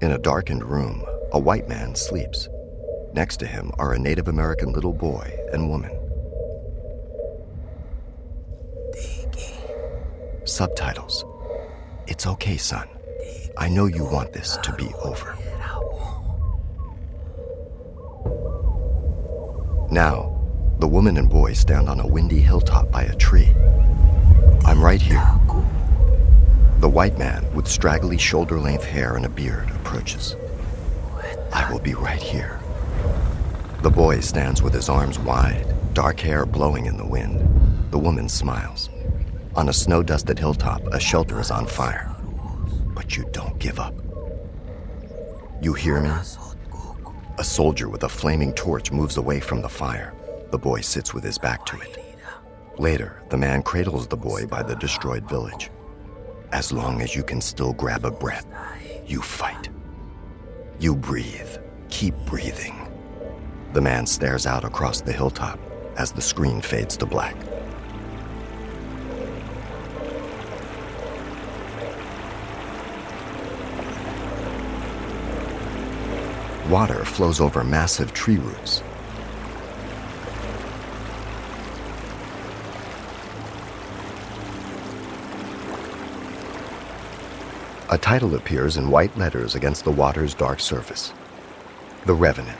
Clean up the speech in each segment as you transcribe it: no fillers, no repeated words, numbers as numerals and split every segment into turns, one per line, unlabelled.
In a darkened room, a white man sleeps. Next to him are a Native American little boy and woman. Subtitles. It's okay, son. I know you want this to be over. Now, the woman and boy stand on a windy hilltop by a tree. I'm right here. The white man with straggly shoulder-length hair and a beard approaches. I will be right here. The boy stands with his arms wide, dark hair blowing in the wind. The woman smiles. On a snow-dusted hilltop, a shelter is on fire. But you don't give up. You hear me? A soldier with a flaming torch moves away from the fire. The boy sits with his back to it. Later, the man cradles the boy by the destroyed village. As long as you can still grab a breath, you fight. You breathe. Keep breathing. The man stares out across the hilltop as the screen fades to black. Water flows over massive tree roots. A title appears in white letters against the water's dark surface. The Revenant.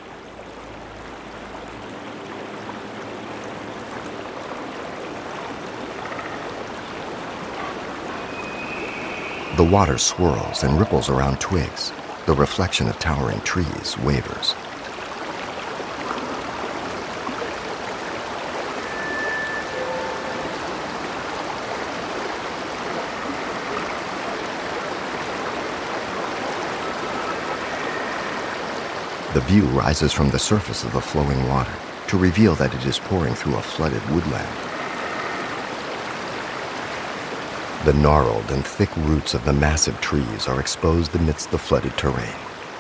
The water swirls and ripples around twigs. The reflection of towering trees wavers. The view rises from the surface of the flowing water to reveal that it is pouring through a flooded woodland. The gnarled and thick roots of the massive trees are exposed amidst the flooded terrain.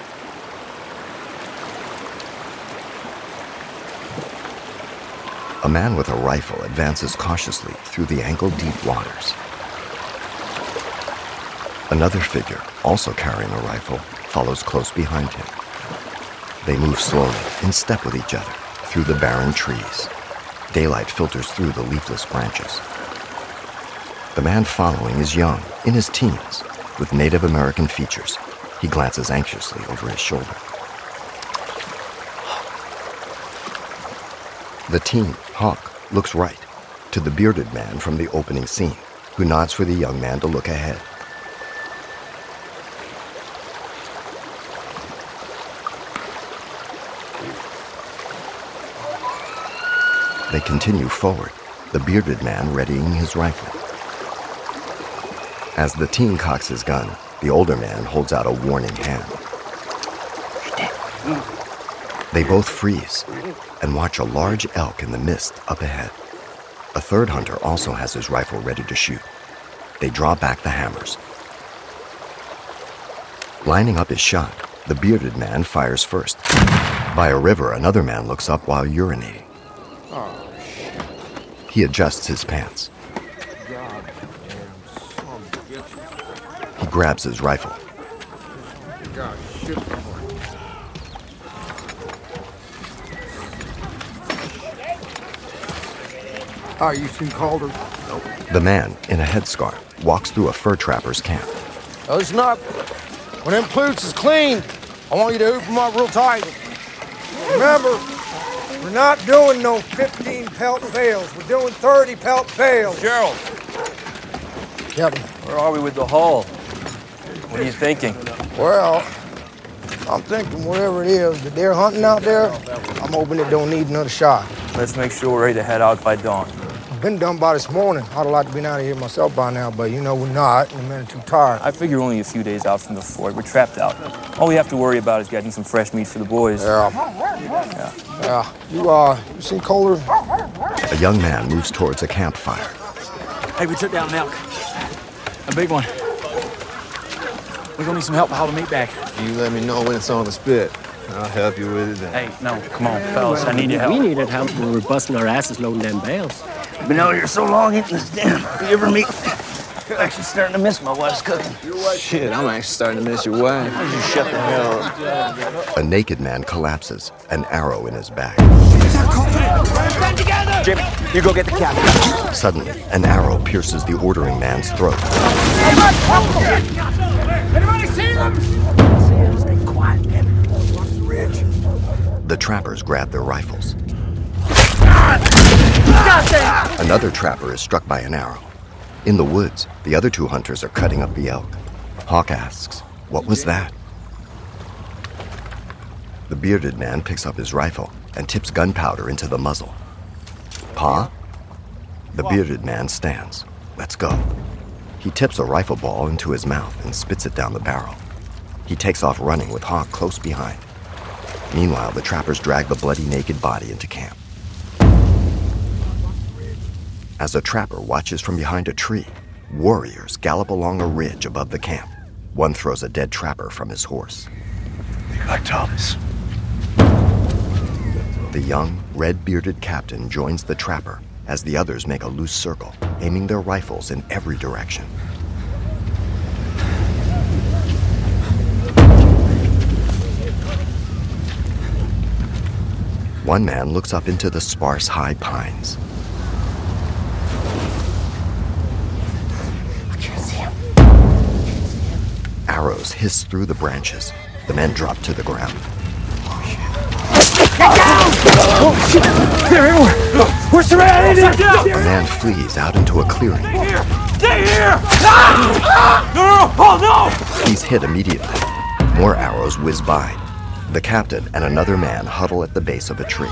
A man with a rifle advances cautiously through the ankle-deep waters. Another figure, also carrying a rifle, follows close behind him. They move slowly, in step with each other, through the barren trees. Daylight filters through the leafless branches. The man following is young, in his teens, with Native American features. He glances anxiously over his shoulder. The teen, Hawk, looks right, to the bearded man from the opening scene, who nods for the young man to look ahead. They continue forward, the bearded man readying his rifle. As the teen cocks his gun, the older man holds out a warning hand. They both freeze and watch a large elk in the mist up ahead. A third hunter also has his rifle ready to shoot. They draw back the hammers. Lining up his shot, the bearded man fires first. By a river, another man looks up while urinating. He adjusts his pants. He grabs his rifle.
Hi, you seen Calder?
Nope. The man, in a headscarf, walks through a fur trapper's camp.
Listen up. When them plutes is clean, I want you to hoop them up real tight. Remember, we're not doing no 15 pelt bales. We're doing 30 pelt bales.
Gerald.
Captain.
Where are we with the haul? What are you thinking?
Well, I'm thinking whatever it is that they're hunting out there, I'm hoping it don't need another shot.
Let's make sure we're ready to head out by dawn.
I've been done by this morning. I'd like to be out of here myself by now, but you know we're not, and the men are too tired.
I figure we're only a few days out from the fort. We're trapped out. All we have to worry about is getting some fresh meat for the boys.
Yeah. You seen Kohler?
A young man moves towards a campfire.
Hey, we took down an elk. A big one. We're gonna need some help to haul the meat back.
You let me know when it's on the spit. I'll help you with it then.
Hey, no, come on, fellas. I need your help.
We needed help when we were busting our asses loading them bales.
Been out here so long eating this damn river meat.
I'm actually starting to miss my wife's cooking.
Shit, I'm actually starting to miss your wife.
You shut the hell up.
A naked man collapses, an arrow in his back.
Stand together! Jimmy, you go get the captain.
Suddenly, an arrow pierces the ordering man's throat.
Anybody see them?
Stay quiet, man.
The trappers grab their rifles. Another trapper is struck by an arrow. In the woods, the other two hunters are cutting up the elk. Hawk asks, "What was that?" The bearded man picks up his rifle and tips gunpowder into the muzzle. "Pa?" The bearded man stands. "Let's go." He tips a rifle ball into his mouth and spits it down the barrel. He takes off running with Hawk close behind. Meanwhile, the trappers drag the bloody naked body into camp. As a trapper watches from behind a tree, warriors gallop along a ridge above the camp. One throws a dead trapper from his horse.
Like Thomas.
The young, red-bearded captain joins the trapper as the others make a loose circle, aiming their rifles in every direction. One man looks up into the sparse high pines.
I can't see him.
Arrows hiss through the branches. The men drop to the ground.
Get down! Oh, shit! They're everywhere! We're surrounded!
A man flees out into a clearing.
Stay here! Ah! No! Oh, no!
He's hit immediately. More arrows whiz by. The captain and another man huddle at the base of a tree.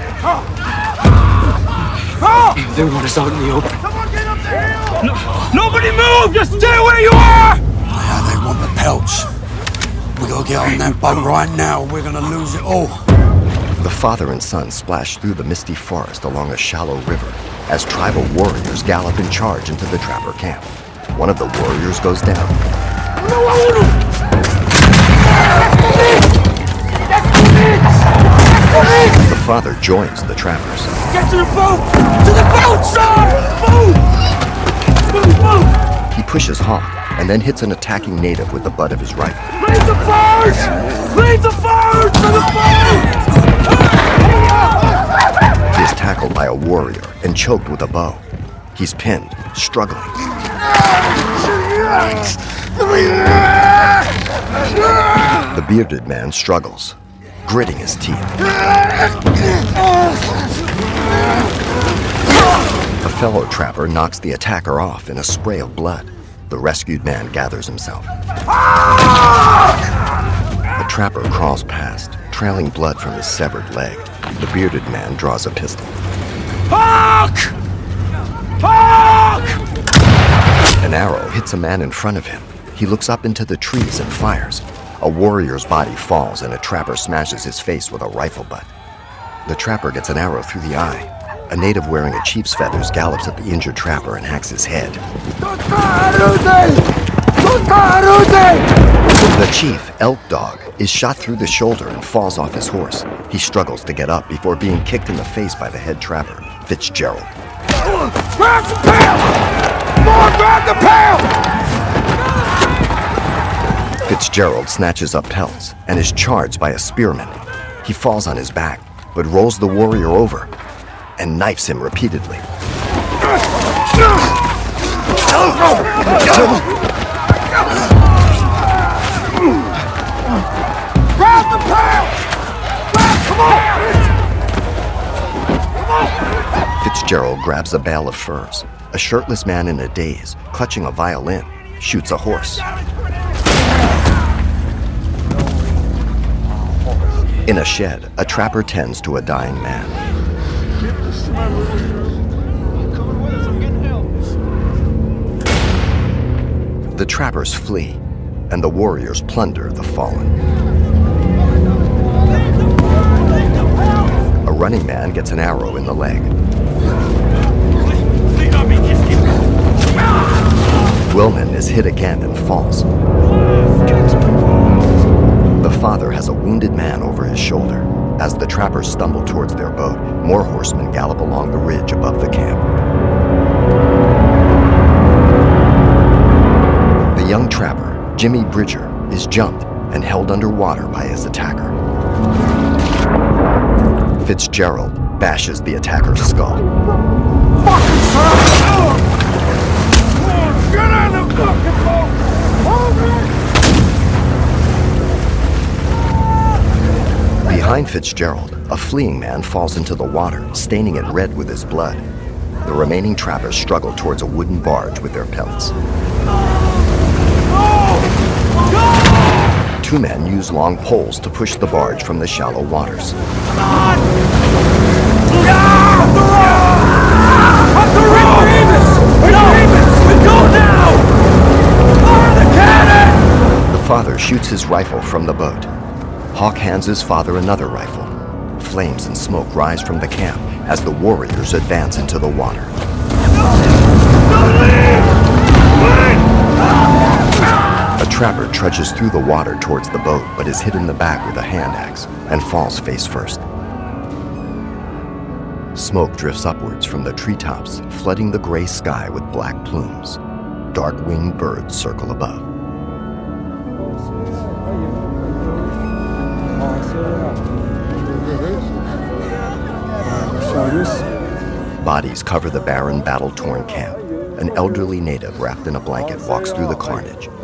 They want us out in the open.
Someone get up the hill!
No, nobody move! Just stay where you are!
Yeah, they want the pelts. We gotta get on that boat right now. We're gonna lose it all.
The father and son splash through the misty forest along a shallow river as tribal warriors gallop and charge into the trapper camp. One of the warriors goes down. The father joins the trappers.
Get to the boat! To the boat, son! Move! Move, move!
He pushes Hawk and then hits an attacking native with the butt of his rifle.
Leave the birds! Leave the birds to the boat!
He is tackled by a warrior and choked with a bow. He's pinned, struggling. The bearded man struggles, gritting his teeth. A fellow trapper knocks the attacker off in a spray of blood. The rescued man gathers himself. The trapper crawls past, trailing blood from his severed leg. The bearded man draws a pistol.
Hawk! Hawk!
An arrow hits a man in front of him. He looks up into the trees and fires. A warrior's body falls and a trapper smashes his face with a rifle butt. The trapper gets an arrow through the eye. A native wearing a chief's feathers gallops at the injured trapper and hacks his head. The chief, Elk Dog, is shot through the shoulder and falls off his horse. He struggles to get up before being kicked in the face by the head trapper, Fitzgerald.
Grab the pail! More, grab the pail!
Fitzgerald snatches up pelts and is charged by a spearman. He falls on his back, but rolls the warrior over and knifes him repeatedly.
Grab the pail! Come on!
Fitzgerald grabs a bale of furs. A shirtless man in a daze, clutching a violin, shoots a horse. In a shed, a trapper tends to a dying man. The trappers flee, and the warriors plunder the fallen. A running man gets an arrow in the leg. Wilman is hit again and falls. The father has a wounded man over his shoulder. As the trappers stumble towards their boat, more horsemen gallop along the ridge above the camp. young trapper, Jimmy Bridger, is jumped and held underwater by his attacker. Fitzgerald bashes the attacker's skull.
Get on the fucking boat!
Behind Fitzgerald, a fleeing man falls into the water, staining it red with his blood. The remaining trappers struggle towards a wooden barge with their pelts. Two men use long poles to push the barge from the shallow waters. The father shoots his rifle from the boat. Hawk hands his father another rifle. Flames and smoke rise from the camp as the warriors advance into the water. A trapper trudges through the water towards the boat, but is hit in the back with a hand axe and falls face first. Smoke drifts upwards from the treetops, flooding the gray sky with black plumes. Dark-winged birds circle above. Bodies cover the barren, battle-torn camp. An elderly native wrapped in a blanket walks through the carnage.